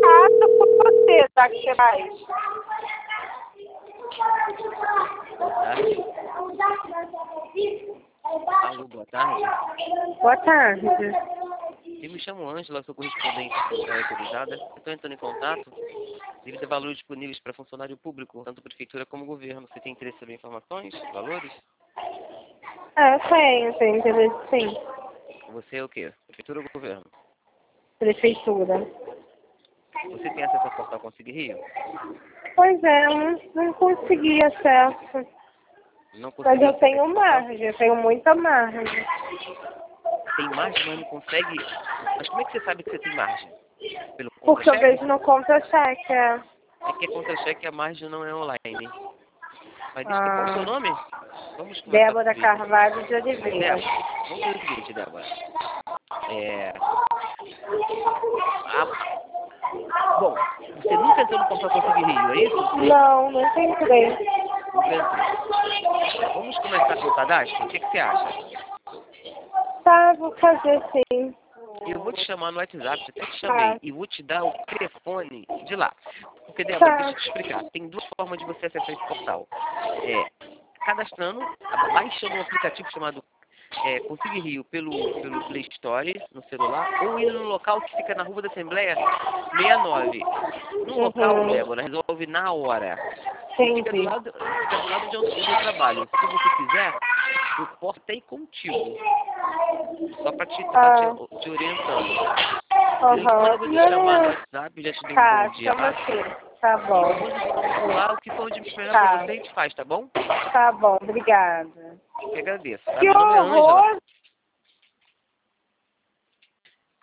contato com você, já que você vai. Alô, boa tarde. Boa tarde. Eu me chamo Ângela, sou correspondente autorizada. Estou entrando em contato devido a valores disponíveis para funcionário público, tanto prefeitura como governo. Você tem interesse sobre informações, valores? Tenho interesse sim. Você é o quê? Prefeitura ou governo? Prefeitura. Você tem acesso ao portal Consiga Rio? Pois é, eu não consegui acesso. Não Mas conseguiu eu acessar tenho esse portal? margem, eu tenho muita margem. Tem margem, mas não consegue. Mas como é que você sabe que você tem margem? Pelo Porque eu contra-cheque? vejo no contra-cheque. É que a contra-cheque a margem não é online. Mas deixa qual é o seu nome? Vamos conversar Débora sobre isso. Carvalho de Oliveira. Débora, vamos fazer o seguinte, Débora. Bom, você nunca entrou no portal Consiga Rio, é isso? Não, não entrei. Nunca entrou. Vamos começar pelo cadastro? O que você acha? Tá, vou fazer sim. Eu vou te chamar no WhatsApp, eu até te chamei, Tá, e vou te dar o telefone de lá. Porque, Débora, tá. deixa eu te explicar. Tem duas formas de você acessar esse portal. Cadastrando, baixando um aplicativo chamado Consiga Rio pelo Play Store, no celular, ou indo no local que fica na Rua da Assembleia 69. No local, Uhum. Débora, resolve na hora. E fica do Entendi. lado de onde eu trabalho. Se você quiser, eu posso até ir contigo. Só para te orientando. Mas eu vou te chamar no Não. WhatsApp, já te dei um bom Tá, dia chama lá. assim. Tá E bom. depois estamos por lá, o que for de melhor para Tá, você, a gente faz, tá bom? tá bom, obrigada. Eu que agradeço, tá? Que Meu nome é Ângela. horror!